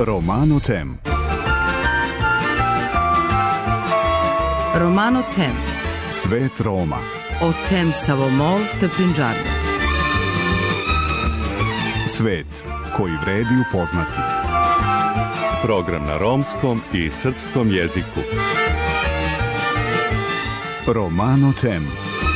Romano Tem. Romano Tem. Svet Roma. O tem Savomol te Prinđarno. Svet koji vredi upoznati. Program na romskom i srpskom jeziku. Romano Tem.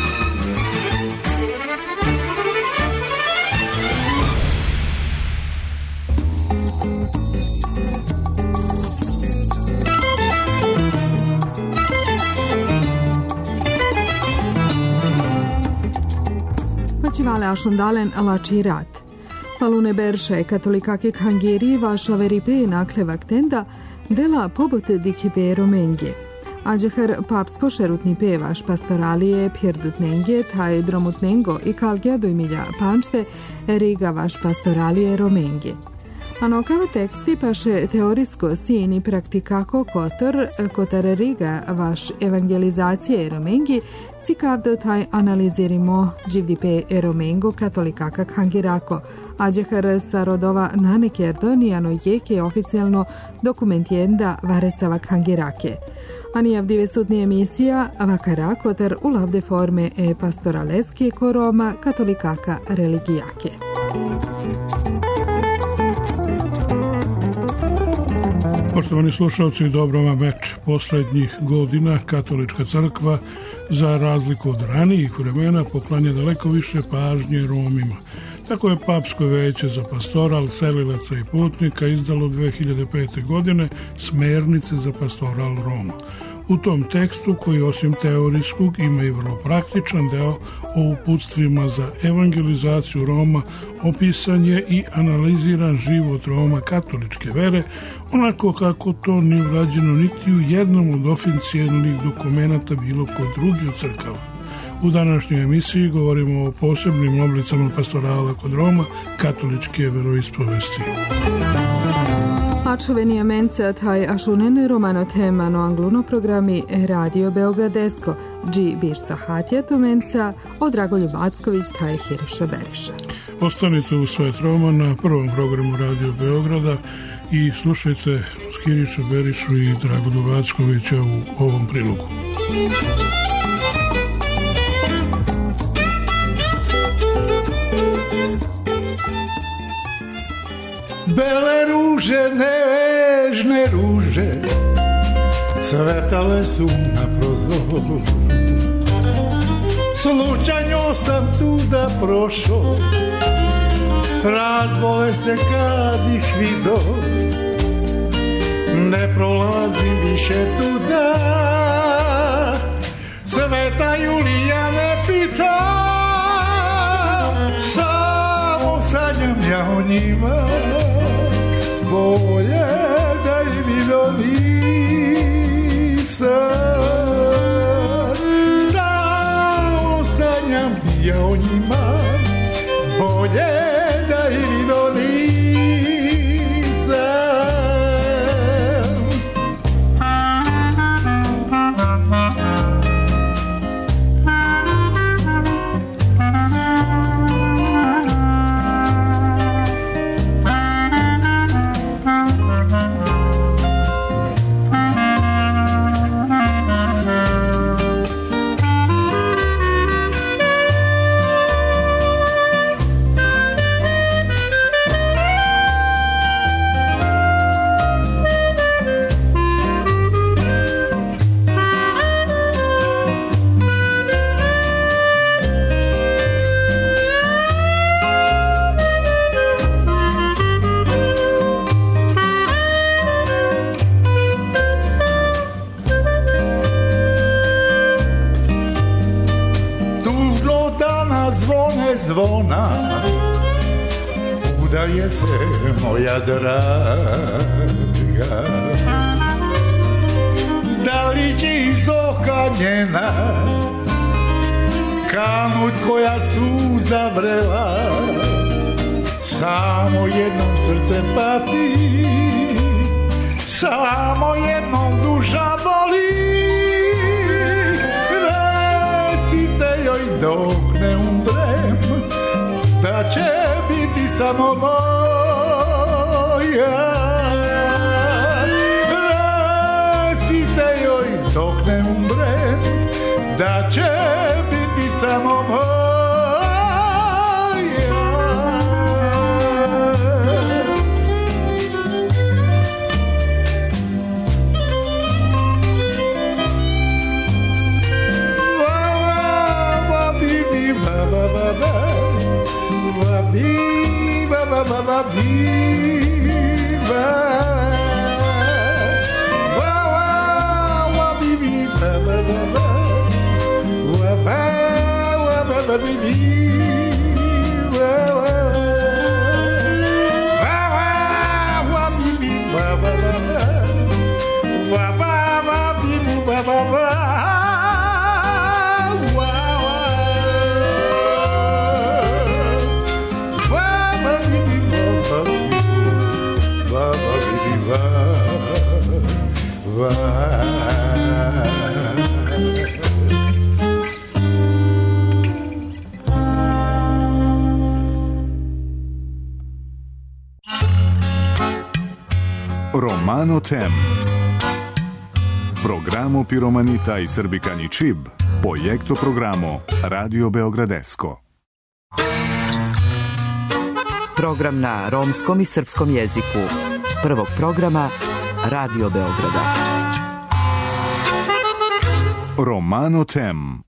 Vale ashundalen lačirat. Palune berše katolikakik hangeri vaša veripe naklevak tenda dela pobote dikipe romenge. Ađehar papsko šerutni pevaš pastoralije pjerdutnenge taj dromutnengo i kalgja dojmilja pančte riga vaš pastoralije romenge. Anokava teksti paše teorisko sini praktikako kotar riga vaš evangelizacije romengi si kavdo taj analizirimo dživdipe romengo katolikaka hangirako, ađehar sa rodova nanekerdo nijano jeke oficijalno dokumentijenda varesava hangirake. Anijavdive sudni emisija vakara kotar u lavde forme pastoraleski koroma katolikaka religijake. Poštovani slušalci, dobro vam večer. Poslednjih godina Katolička crkva, za razliku od ranijih vremena, poklanja daleko više pažnje Romima. Tako je Papsko veće za pastoral, selilaca i putnika izdalo 2005. godine smernice za pastoral Roma. U tom tekstu, koji osim teorijskog ima i vrlo praktičan deo o uputstvima za evangelizaciju Roma, opisan je i analiziran život Roma katoličke vere, onako kako to nije urađeno niti u jednom od oficijalnih dokumenata bilo kod drugih crkava. U današnjoj emisiji govorimo o posebnim oblicama pastorala kod Roma katoličke veroispovesti. Pačoveni amenca taj ašunene Romano Temano angluno programi Radio Beogradesko, G. Birsa Hatjet omenca, o Dragoljub Acković taj Hiriša Beriša. Ostanite u Svet Roma na prvom programu Radio Beograda i slušajte Hirišu Berišu i Dragoljuba Ackovića u ovom prilogu. Bele ruže, nežne ruže, cvetale su na prozoru. Slučajno sam tuda prošao, razbole se kad ih vido. Ne prolazim više tuda, Sveta Julija ne pita. Samo sanjam ja o njima, bolje da im vidio nisam. Samo sanjam ja o njima, bolje da im vidio nisam. Zvona, udaje se moja draga. Da li će iz oka njena kanut koja suza vrela, samo jednom srce pati, samo jednom duša boli. Recite joj dok ne umrem, da će biti samo moja. dok ne umrem, da će biti samo moja. Romano Tem. Programo Piromanita i Srbikani Čib, projekto programo Radio Beogradesko. Program na romskom i srpskom jeziku. Prvog programa Radio Beograda. Romano Tem.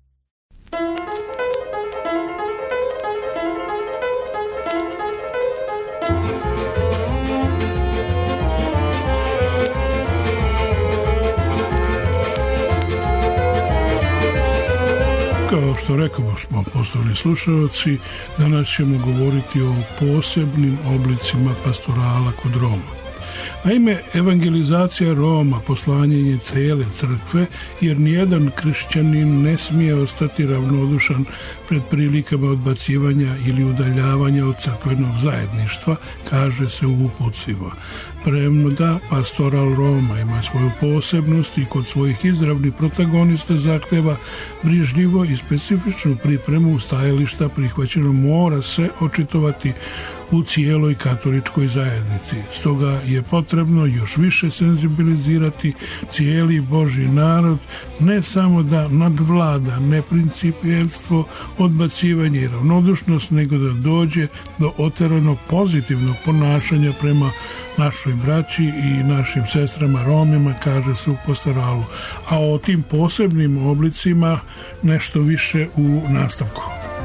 Kao što rekamo smo, poštovani slušalci, danas ćemo govoriti o posebnim oblicima pastorala kod Roma. Naime, evangelizacija Roma poslanjenje cele crkve, jer nijedan kršćanin ne smije ostati ravnodušan pred prilikama odbacivanja ili udaljavanja od crkvenog zajedništva, kaže se u uputstvima. Premda pastoral Roma ima svoju posebnost i kod svojih izravnih protagonista zahteva brižljivo i specifičnu pripremu stajališta prihvaćeno mora se očitovati u cijeloj katoličkoj zajednici. Stoga je potrebno još više senzibilizirati cijeli Božji narod, ne samo da nadvlada neprincipijelstvo, odbacivanje i ravnodušnost, nego da dođe do oteranog pozitivnog ponašanja prema našoj braći i našim sestrama Romima, kaže se u pastoralu. A o tim posebnim oblicima nešto više u nastavku.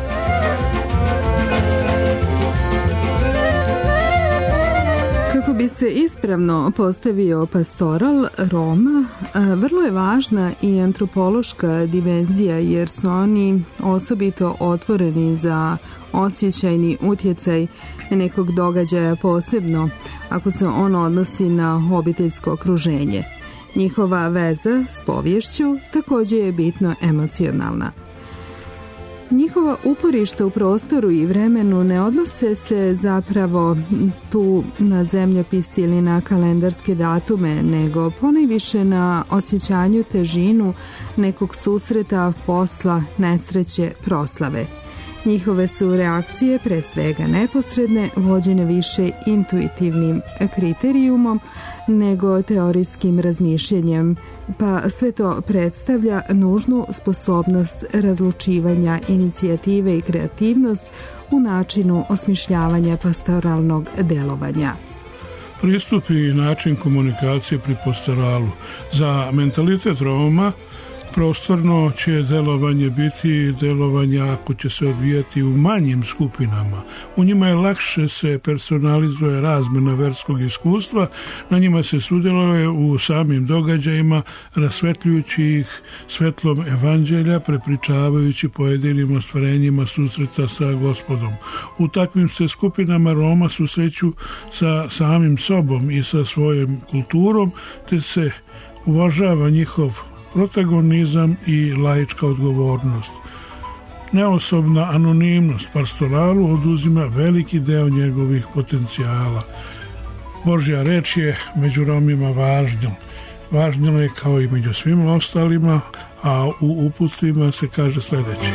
Kako bi se ispravno postavio pastoral Roma, vrlo je važna i antropološka dimenzija, jer su oni osobito otvoreni za osjećajni utjecaj nekog događaja, posebno ako se on odnosi na obiteljsko okruženje. Njihova veza s poviješću također je bitno emocionalna. Njihova uporišta u prostoru i vremenu ne odnose se zapravo tu na zemljopis ili na kalendarske datume, nego ponajviše na osjećanju težinu nekog susreta, posla, nesreće, proslave. Njihove su reakcije pre svega neposredne, vođene više intuitivnim kriterijumom nego teorijskim razmišljanjem, pa sve to predstavlja nužnu sposobnost razlučivanja, inicijative i kreativnost u načinu osmišljavanja pastoralnog delovanja. Pristup i način komunikacije pri pastoralu. Za mentalitet Roma prostorno će delovanje biti delovanje ako će se odvijati u manjim skupinama. U njima je lakše se personalizuje razmjena verskog iskustva, na njima se sudjeluje u samim događajima, rasvetljujući ih svetlom evanđelja, prepričavajući pojedinim ostvarenjima susreta sa Gospodom. U takvim se skupinama Roma susreću sa samim sobom i sa svojom kulturom, te se uvažava njihov protagonizam i laička odgovornost. Neosobna anonimnost pastoralu oduzima veliki deo njegovih potencijala. Božja reč je među Romima važna. Važna je kao i među svim ostalima, a u uputstvima se kaže sljedeće.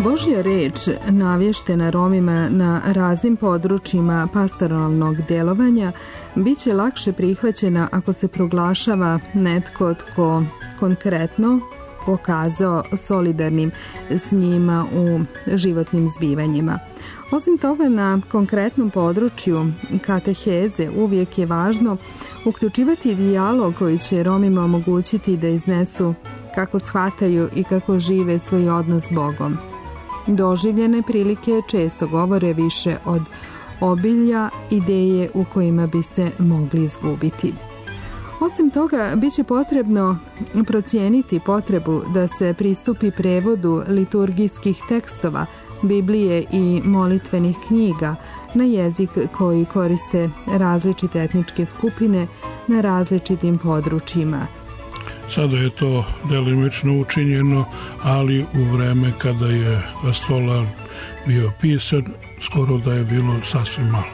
Božja reč navještena Romima na raznim područjima pastoralnog djelovanja bit će lakše prihvaćena ako se proglašava netko tko konkretno pokazao solidarnim s njima u životnim zbivanjima. Osim toga, na konkretnom području kateheze uvijek je važno uključivati dijalog koji će Romima omogućiti da iznesu kako shvataju i kako žive svoj odnos s Bogom. Doživljene prilike često govore više od obilja ideje u kojima bi se mogli izgubiti. Osim toga, bit će potrebno procijeniti potrebu da se pristupi prevodu liturgijskih tekstova, Biblije i molitvenih knjiga na jezik koji koriste različite etničke skupine na različitim područjima. Sada je to delimično učinjeno, ali u vreme kada je pastoral bio pisan, skoro da je bilo sasvim malo.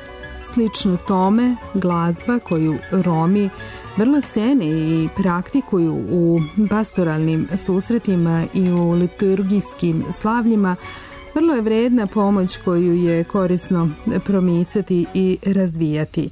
Slično tome, glazba koju Romi vrlo cene i praktikuju u pastoralnim susretima i u liturgijskim slavljima, vrlo je vredna pomoć koju je korisno promicati i razvijati.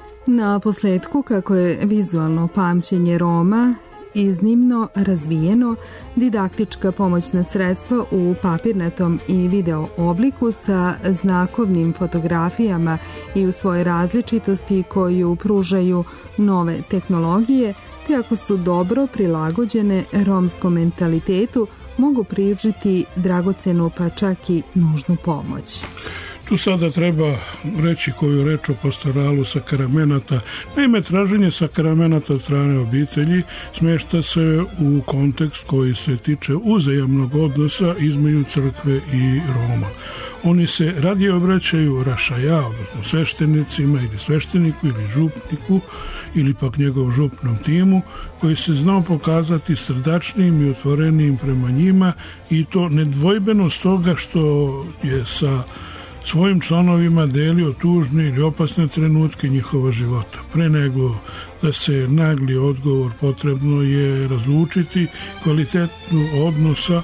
Na posljedku, kako je vizualno pamćenje Roma iznimno razvijeno, didaktička pomoćna sredstva u papirnatom i video obliku sa znakovnim fotografijama i u svojoj različitosti koju pružaju nove tehnologije, te ako su dobro prilagođene romskom mentalitetu, mogu pružiti dragocenu pa čak i nužnu pomoć. Tu sada treba reći koju reč o pastoralu sakramenata. Naime, traženje sakramenata od strane obitelji smješta se u kontekst koji se tiče uzajamnog odnosa između crkve i Roma. Oni se radije obraćaju rašaja, odnosno sveštenicima ili svešteniku ili župniku ili pak njegov župnom timu, koji se znao pokazati srdačnim i otvorenim prema njima, i to nedvojbeno stoga što je sa svojim članovima delio tužne ili opasne trenutke njihova života. Pre nego da se nagli odgovor, potrebno je razlučiti kvalitetu odnosa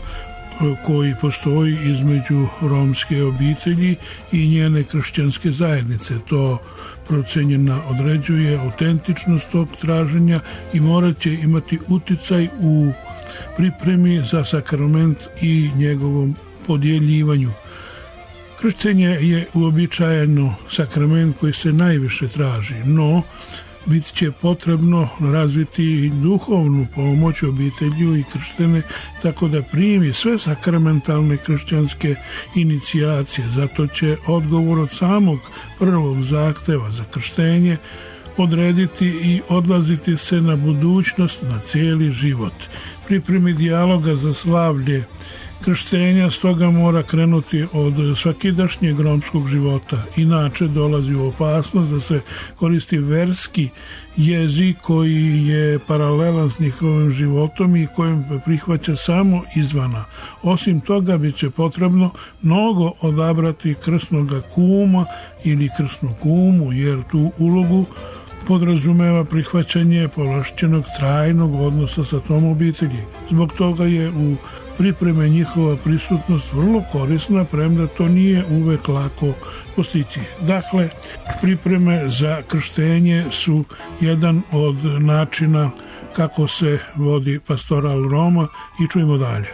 koji postoji između romske obitelji i njene kršćanske zajednice. To procenjena određuje autentičnost tog traženja i morat će imati uticaj u pripremi za sakrament i njegovom podjeljivanju. Krštenje je uobičajeno sakrament koji se najviše traži, no bit će potrebno razviti i duhovnu pomoć obitelju i krštene, tako da primi sve sakramentalne kršćanske inicijacije. Zato će odgovor od samog prvog zahteva za krštenje odrediti i odlaziti se na budućnost, na cijeli život. Pripremi dijaloga za slavlje krštenja stoga mora krenuti od svakidašnjeg romskog života. Inače dolazi u opasnost da se koristi verski jezik koji je paralelan s njihovim životom i kojem prihvaća samo izvana. Osim toga, bit će potrebno mnogo odabrati krsnoga kuma ili krsnu kumu, jer tu ulogu podrazumeva prihvaćanje povlašćenog trajnog odnosa sa tom obitelji. Zbog toga je u pripreme njihova prisutnost vrlo korisna, premda to nije uvek lako postići. Dakle, pripreme za krštenje su jedan od načina kako se vodi pastoral Roma, i čujemo dalje.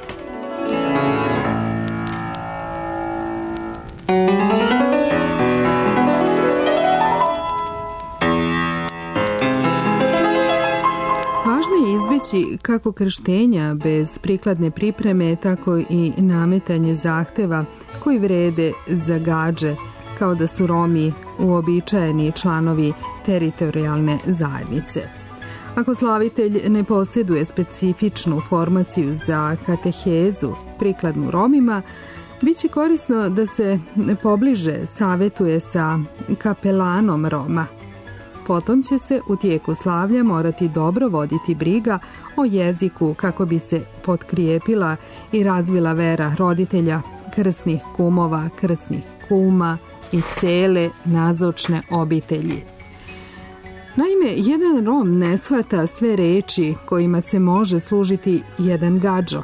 Kako krštenja bez prikladne pripreme, tako i nametanje zahteva koji vrede za gađe, kao da su Romi uobičajeni članovi teritorijalne zajednice. Ako slavitelj ne posjeduje specifičnu formaciju za katehezu prikladnu Romima, bit će korisno da se pobliže savjetuje sa kapelanom Roma. Potom će se u tijeku slavlja morati dobro voditi briga o jeziku kako bi se potkrijepila i razvila vera roditelja, krsnih kumova, krsnih kuma i cele nazočne obitelji. Naime, jedan Rom ne shvata sve reči kojima se može služiti jedan gađo,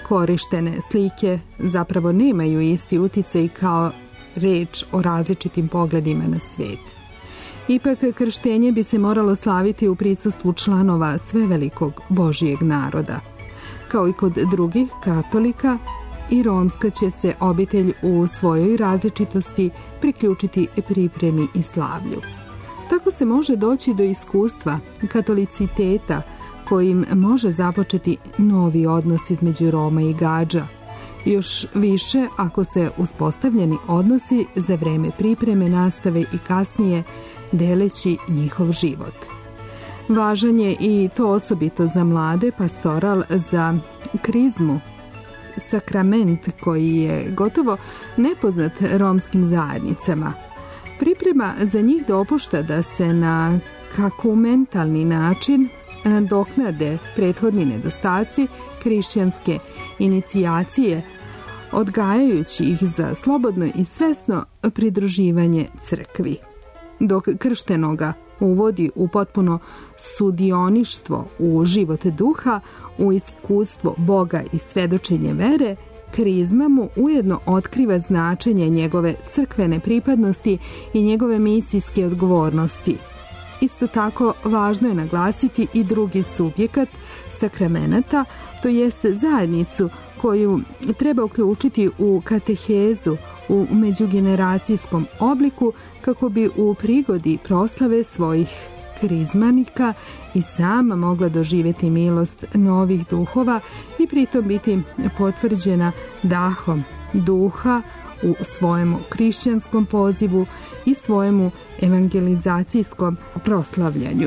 korištene slike zapravo nemaju isti uticaj kao reč o različitim pogledima na svijet. Ipak, krštenje bi se moralo slaviti u prisustvu članova svevelikog Božijeg naroda. Kao i kod drugih katolika, i romska će se obitelj u svojoj različitosti priključiti pripremi i slavlju. Tako se može doći do iskustva katoliciteta kojim može započeti novi odnos između Roma i Gadža. Još više ako se uspostavljeni odnosi za vreme pripreme nastave i kasnije deleći njihov život. Važan je i to osobito za mlade pastoral za krizmu, sakrament koji je gotovo nepoznat romskim zajednicama. Priprema za njih dopušta da se na kakumentalni način nadoknade prethodni nedostaci hrišćanske inicijacije, odgajajući ih za slobodno i svesno pridruživanje crkvi. Dok krštenoga uvodi u potpuno sudioništvo u život duha, u iskustvo Boga i svedočenje vere, krizma mu ujedno otkriva značenje njegove crkvene pripadnosti i njegove misijske odgovornosti. Isto tako, važno je naglasiti i drugi subjekat sakramenata, to jeste zajednicu koju treba uključiti u katehezu u međugeneracijskom obliku kako bi u prigodi proslave svojih krizmanika i sama mogla doživjeti milost novih duhova i pritom biti potvrđena dahom duha u svojemu hrišćanskom pozivu i svojemu evangelizacijskom proslavljanju.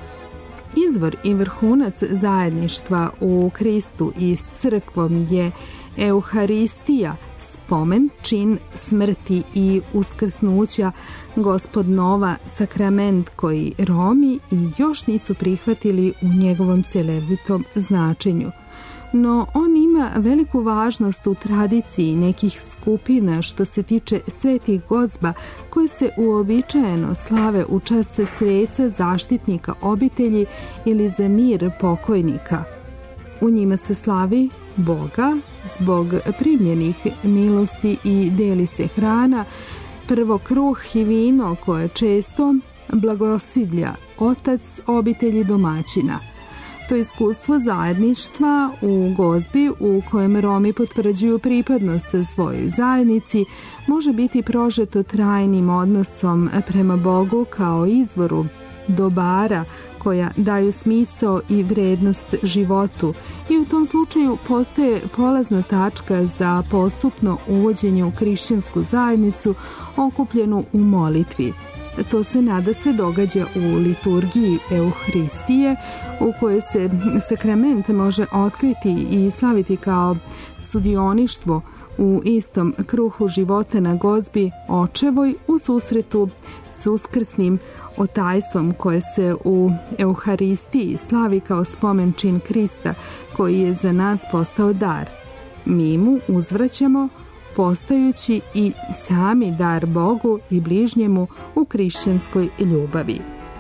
Izvor i vrhunac zajedništva u Kristu i s crkvom je Euharistija, spomen, čin smrti i uskrsnuća Gospodnova, sakrament koji Romi i još nisu prihvatili u njegovom cjelovitom značenju. No on ima veliku važnost u tradiciji nekih skupina što se tiče svetih gozba koje se uobičajeno slave u čast sveca zaštitnika obitelji ili za mir pokojnika. U njima se slavi Boga zbog primljenih milosti i deli se hrana, prvo kruh i vino koje često blagosilja otac obitelji domaćina. To iskustvo zajedništva u gozbi u kojem Romi potvrđuju pripadnost svojoj zajednici može biti prožeto trajnim odnosom prema Bogu kao izvoru dobara koja daju smisao i vrednost životu i u tom slučaju postaje polazna tačka za postupno uvođenje u hrišćansku zajednicu okupljenu u molitvi. To se nadasve događa u liturgiji Euharistije u kojoj se sakrament može otkriti i slaviti kao sudioništvo u istom kruhu života na gozbi očevoj u susretu s uskrsnim otajstvom koje se u Euharistiji slavi kao spomen čin Krista koji je za nas postao dar. Mi mu uzvraćamo postajući i sami dar Bogu i bližnjemu u hrišćanskoj ljubavi.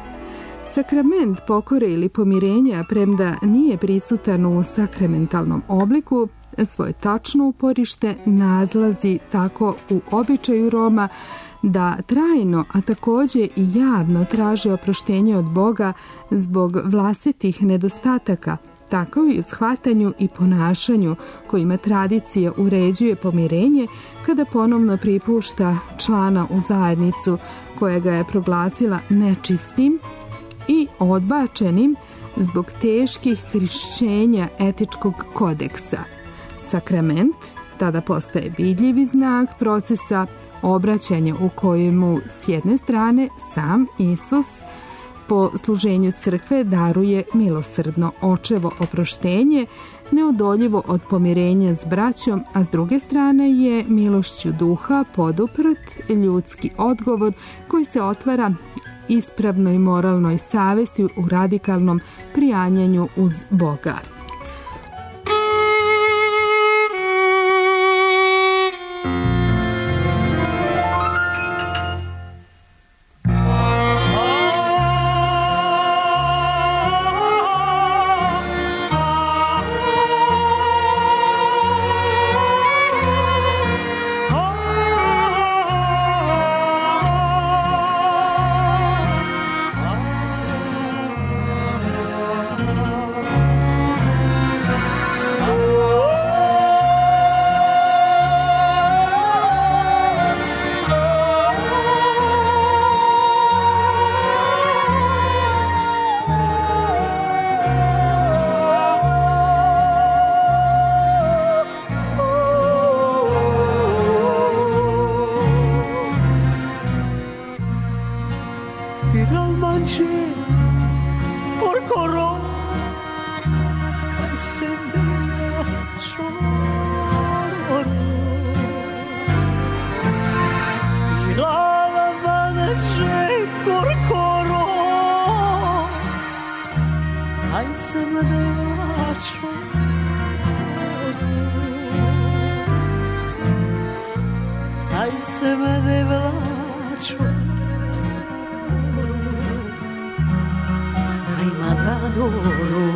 Sakrament pokore ili pomirenja, premda nije prisutan u sakramentalnom obliku, svoje tačno uporište nalazi tako u običaju Roma da trajno, a također i javno traže oproštenje od Boga zbog vlastitih nedostataka, tako i u shvatanju i ponašanju kojima tradicija uređuje pomirenje kada ponovno pripušta člana u zajednicu koja ga je proglasila nečistim i odbačenim zbog teških kršenja etičkog kodeksa. Sakrament tada postaje vidljivi znak procesa obraćanja u kojemu s jedne strane sam Isus po služenju crkve daruje milosrdno očevo oproštenje, neodoljivo od pomirenja s braćom, a s druge strane je milošću duha poduprt ljudski odgovor koji se otvara ispravnoj moralnoj savesti u radikalnom prijanjanju uz Boga. se me devlačo, kaj se me devlačo, kaj matadoro,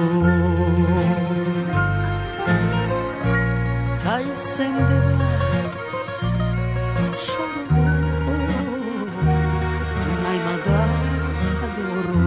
kaj se me devlačo, kaj matadoro.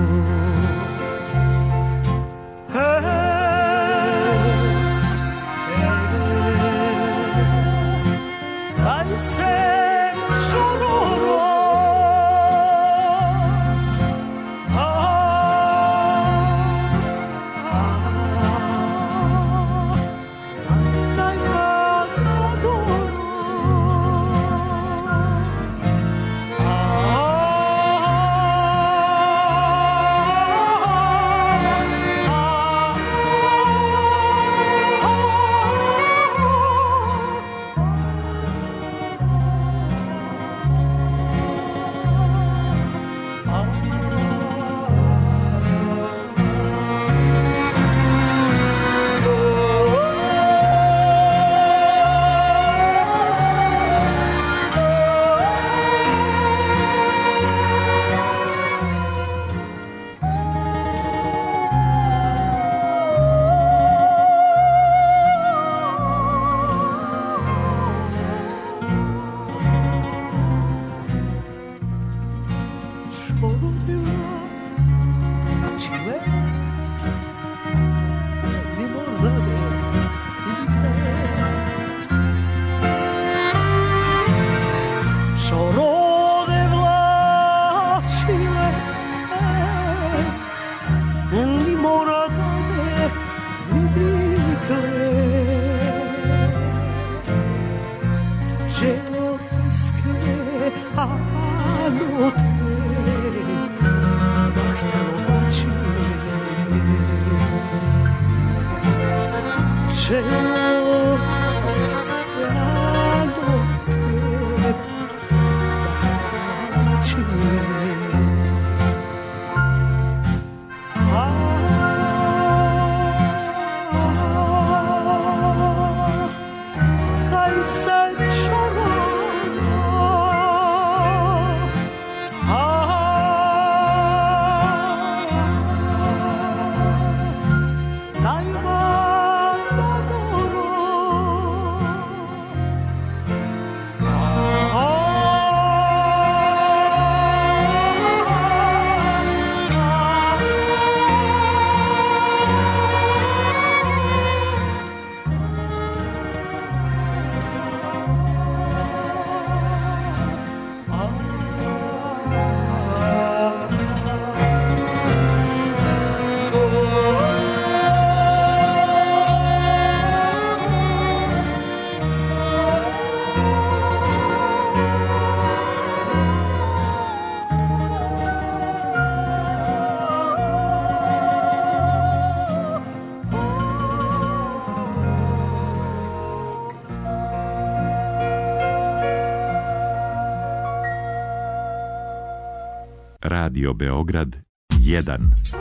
Radio Beograd 1.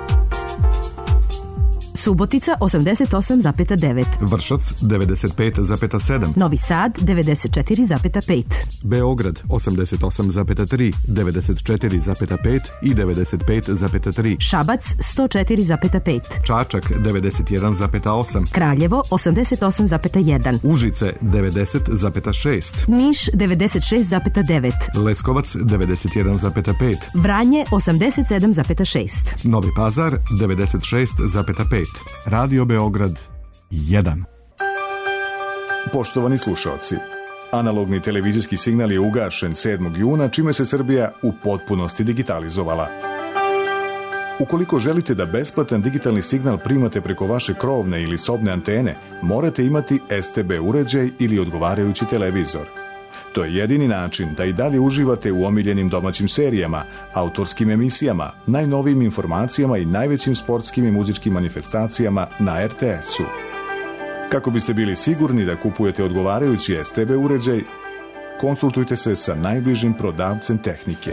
Subotica 88,9. Vršac 95,7. Novi Sad 94,5. Beograd 88,3, 94,5 i 95,3. Šabac 104,5. Čačak 91,8. Kraljevo 88,1. Užice 90,6. Niš 96,9. Leskovac 91,5. Vranje 87,6. Novi Pazar 96,5. Radio Beograd 1. Poštovani slušaoci, analogni televizijski signal je ugašen 7. juna, čime se Srbija u potpunosti digitalizovala. Ukoliko želite da besplatan digitalni signal primate preko vaše krovne ili sobne antene, morate imati STB uređaj ili odgovarajući televizor. To je jedini način da i dalje uživate u omiljenim domaćim serijama, autorskim emisijama, najnovijim informacijama i najvećim sportskim i muzičkim manifestacijama na RTS-u. Kako biste bili sigurni da kupujete odgovarajući STB uređaj, konsultujte se sa najbližim prodavcem tehnike.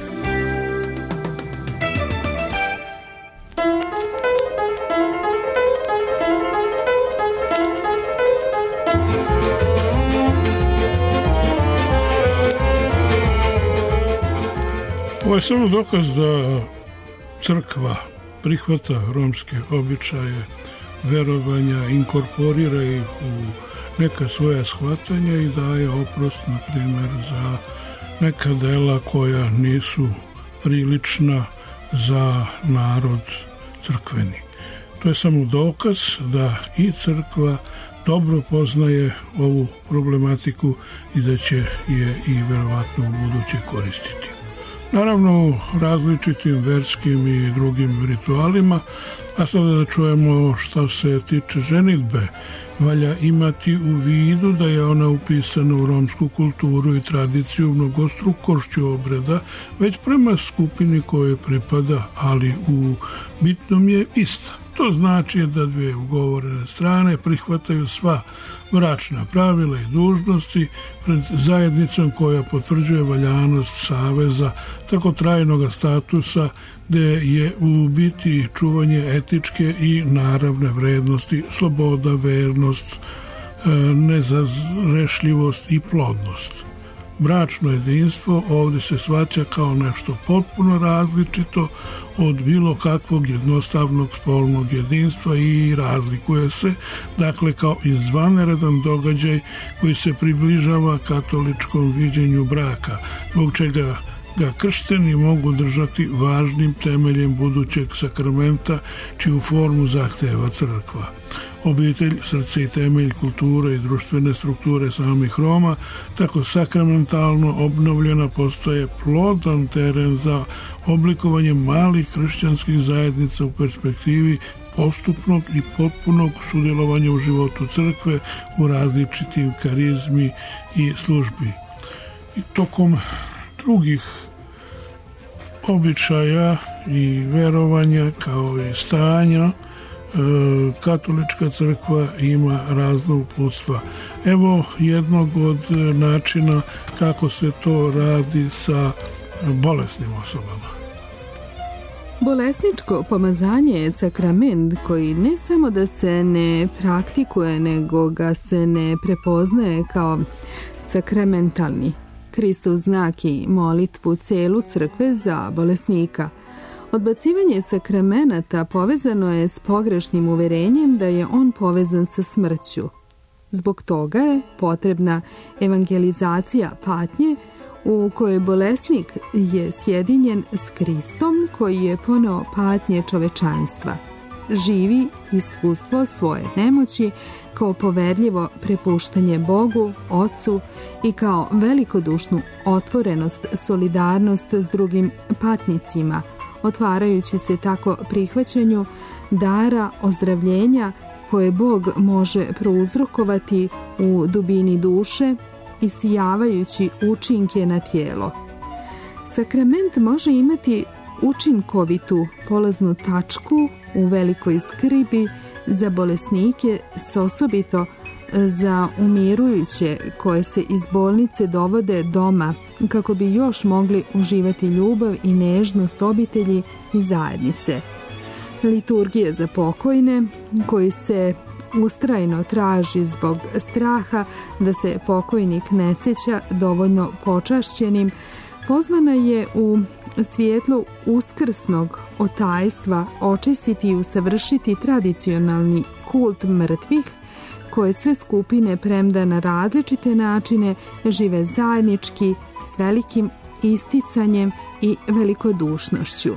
je samo dokaz da crkva prihvata romske običaje, verovanja, inkorporira ih u neka svoja shvatanja i daje oprost, na primjer, za neka dela koja nisu prilična za narod crkveni. To je samo dokaz da i crkva dobro poznaje ovu problematiku i da će je i verovatno u buduće koristiti. Naravno, različitim verskim i drugim ritualima, a sada da čujemo što se tiče ženidbe, valja imati u vidu da je ona upisana u romsku kulturu i tradiciju mnogostrukošću obreda, već prema skupini koje pripada, ali u bitnom je ista. To znači da dvije ugovorene strane prihvataju sva bračna pravila i dužnosti pred zajednicom koja potvrđuje valjanost saveza tako trajnog statusa, gde je u biti čuvanje etičke i naravne vrednosti, sloboda, vernost, nezarešljivost i plodnost. Bračno jedinstvo ovdje se shvaća kao nešto potpuno različito od bilo kakvog jednostavnog spolnog jedinstva i razlikuje se, dakle, kao izvanredan događaj koji se približava katoličkom viđenju braka, zbog čega ga kršteni mogu držati važnim temeljem budućeg sakramenta čiju formu zahteva crkva. Obitelj, srce i temelj kulture i društvene strukture samih Roma, tako sakramentalno obnovljena, postaje plodan teren za oblikovanje malih kršćanskih zajednica u perspektivi postupnog i potpunog sudjelovanja u životu crkve u različitim karizmi i službi. I tokom drugih običaja i verovanja kao i stanja katolička crkva ima razna uputstva. Evo jednog od načina kako se to radi sa bolesnim osobama. Bolesničko pomazanje je sakrament koji ne samo da se ne praktikuje, nego ga se ne prepoznaje kao sakramentalni. Kristov znak i molitvu celu crkve za bolesnika. Odbacivanje sakramenata povezano je s pogrešnim uverenjem da je on povezan sa smrću. Zbog toga je potrebna evangelizacija patnje u kojoj bolesnik je sjedinjen s Kristom koji je poneo patnje čovečanstva. Živi iskustvo svoje nemoći kao poverljivo prepuštanje Bogu, Ocu i kao velikodušnu otvorenost, solidarnost s drugim patnicima, otvarajući se tako prihvaćanju dara ozdravljenja koje Bog može prouzrokovati u dubini duše i sijavajući učinke na tijelo. Sakrament može imati učinkovitu polaznu tačku u velikoj skrbi za bolesnike, s osobito za umirujuće koje se iz bolnice dovode doma kako bi još mogli uživati ljubav i nežnost obitelji i zajednice. Liturgije za pokojne koji se ustrajno traži zbog straha da se pokojnik ne sjeća dovoljno počašćenim, pozvana je u svjetlu uskrsnog otajstva očistiti i usavršiti tradicionalni kult mrtvih koje sve skupine, premda na različite načine, žive zajednički s velikim isticanjem i velikodušnošću.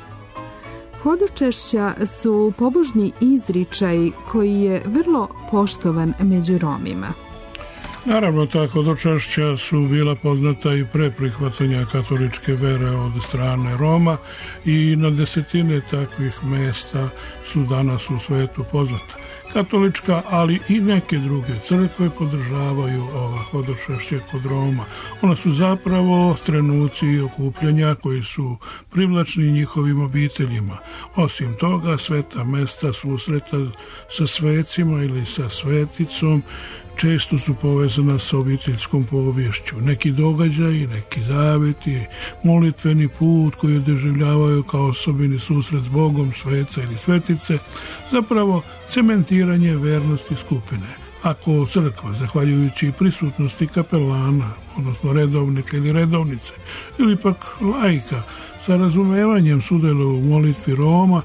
Hodočešća su pobožni izričaj koji je vrlo poštovan među Romima. Naravno, ta hodočašća su bila poznata i pre prihvatanja katoličke vere od strane Roma i na desetine takvih mesta su danas u svetu poznata. Katolička, ali i neke druge crkve podržavaju ova hodočašća kod Roma. Ona su zapravo trenuci okupljanja koji su privlačni njihovim obiteljima. Osim toga, sveta mesta susreta sa svecima ili sa sveticom često su povezana s obiteljskom poviješću. Neki događaji, neki zaveti, molitveni put koji doživljavaju kao osobini susret s Bogom, sveca ili svetice, zapravo cementiranje vernosti skupine. Ako crkva, zahvaljujući prisutnosti kapelana, odnosno redovnika ili redovnice, ili pak laika, sa razumevanjem sudjeluje u molitvi Roma,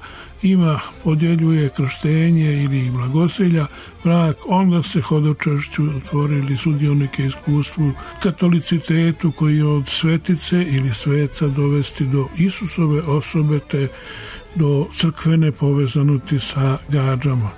podjeljuje krštenje ili blagosilja, brak, onda se hodočašću otvorili sudionike iskustvu katolicitetu koji od svetice ili sveca dovesti do Isusove osobe te do crkvene povezanosti sa gađama.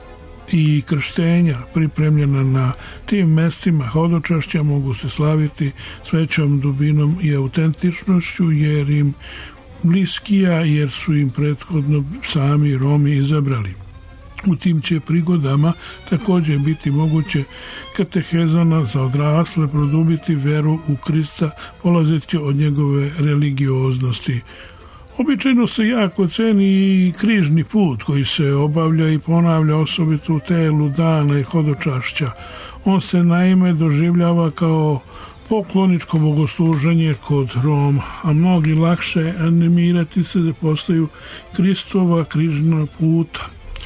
I krštenja pripremljena na tim mestima hodočašća mogu se slaviti s većom dubinom i autentičnošću jer im bliskija, jer su im prethodno sami Romi izabrali. U tim će prigodama također biti moguće katehezana za odrasle produbiti veru u Krista, polazeći od njegove religioznosti. Običajno se jako ceni i križni put koji se obavlja i ponavlja osobito u telu dana i hodočašća. On se naime doživljava kao pokloničko bogosluženje kod Roma, a mnogi lakše animirati se da postaju Kristova križna puta.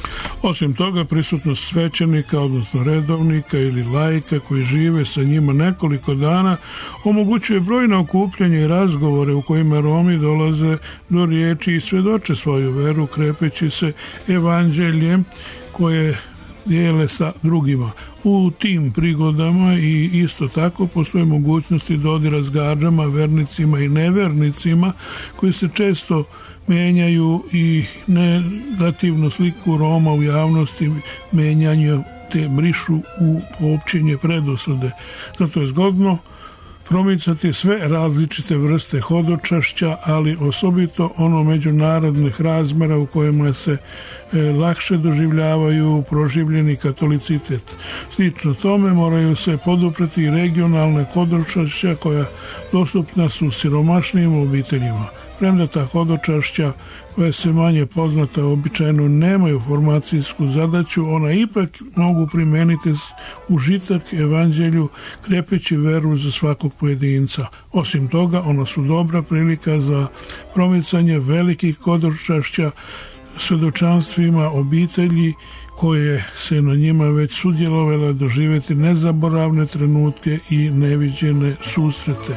Osim toga, prisutnost svećenika, odnosno redovnika ili laika koji žive sa njima nekoliko dana, omogućuje brojna okupljanja i razgovore u kojima Romi dolaze do riječi i svedoče svoju veru, krepeći se evanđeljem koje dijele sa drugima. U tim prigodama i isto tako postoje mogućnosti dodira s gađama, vernicima i nevernicima koji se često menjaju i negativnu sliku Roma u javnosti menjanju te brišu u općenje predosude. Zato je zgodno promicati sve različite vrste hodočašća, ali osobito ono međunarodnih razmera u kojima se lakše doživljavaju proživljeni katolicitet. Slično tome moraju se podupreti regionalne hodočašća koja dostupna su siromašnijim obiteljima. Premda ta hodočašća koja se manje poznata običajno nemaju formacijsku zadaću, ona ipak mogu primeniti užitak evanđelju krepeći veru za svakog pojedinca. Osim toga, ona su dobra prilika za promicanje velikih hodočašća svedočanstvima obitelji koje se na njima već sudjelovale doživjeti nezaboravne trenutke i neviđene susrete.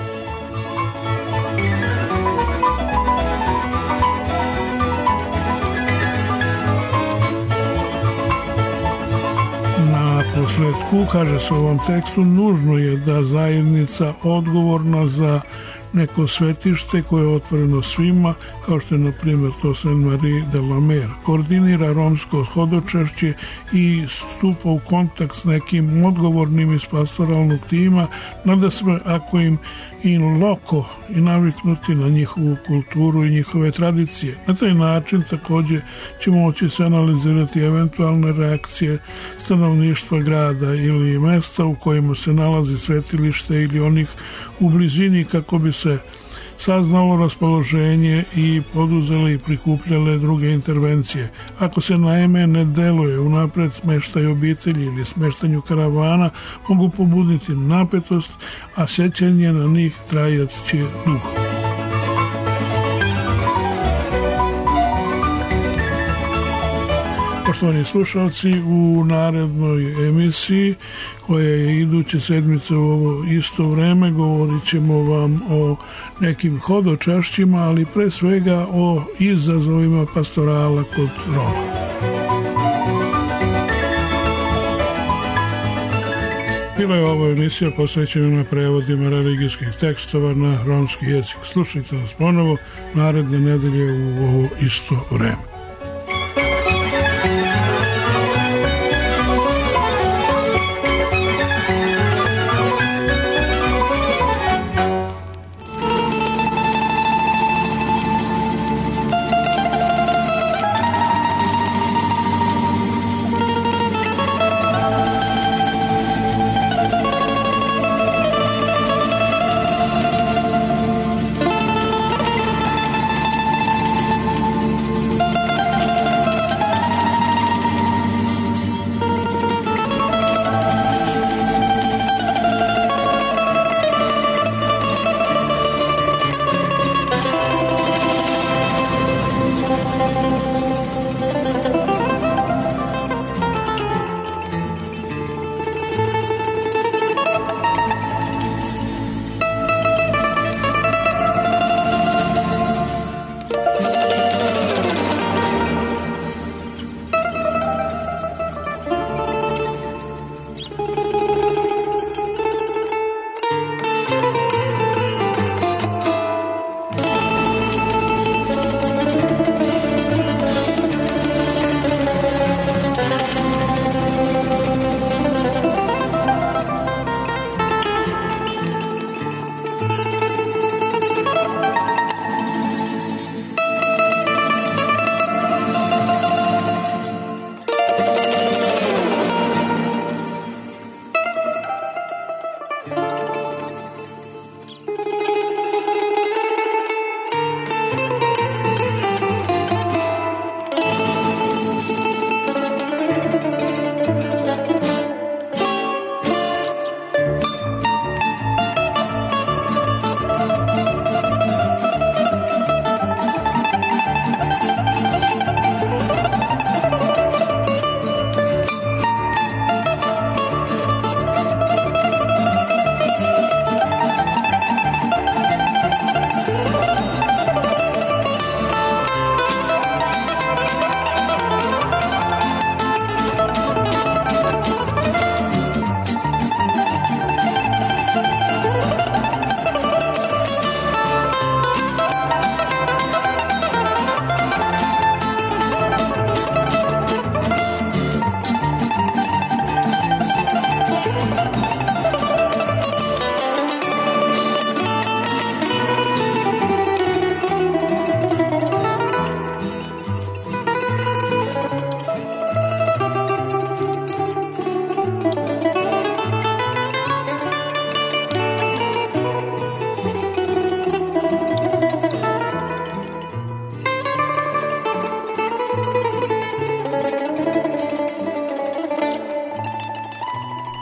Posledku, kaže se u ovom tekstu, nužno je da zajednica odgovorna za neko svetište koje je otvoreno svima, kao što je na primjer to Saint-Marie de la Mer, koordinira romsko hodočašće i stupa u kontakt s nekim odgovornim iz pastoralnog tima, nada se ako im in loco i naviknuti na njihovu kulturu i njihove tradicije. Na taj način također će moći se analizirati eventualne reakcije stanovništva grada ili mesta u kojima se nalazi svetilište ili onih u blizini kako bi se saznalo raspoloženje i poduzele i prikupljale druge intervencije. Ako se naime ne deluje unapred smeštaj obitelji ili smeštanju karavana, mogu pobuditi napetost, a sjećanje na njih trajat će dugo. Poštovani slušalci, u narednoj emisiji koja je iduće sedmice u ovo isto vreme govorit ćemo vam o nekim hodočašćima, ali pre svega o izazovima pastorala kod Roma. Bila je ovo emisija posvećena prevodima religijskih tekstova na romski jezik. Slušajte nas ponovo naredne nedelje u ovo isto vreme.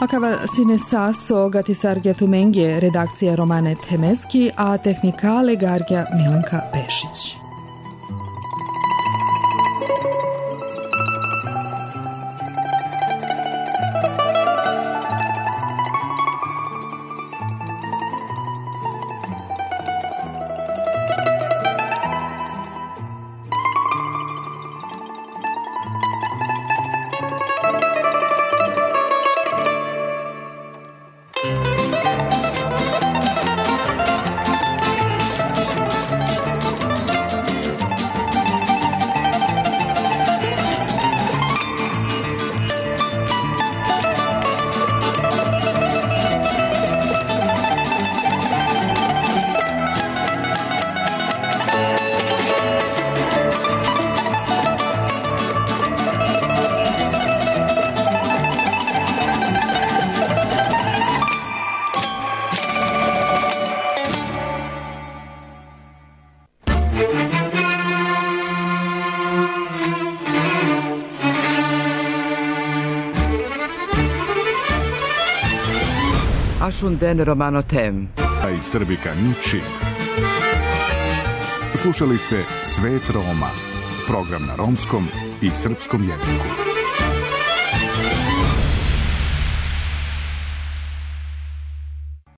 Akava sine saso gatisargja tumengje redakcija Romane Temeski, a tehnikale gargja Milanka Pešić. Ašunden Romano Tem. A i Srbika ničim. Slušali ste Svet Roma, program na romskom i srpskom jeziku.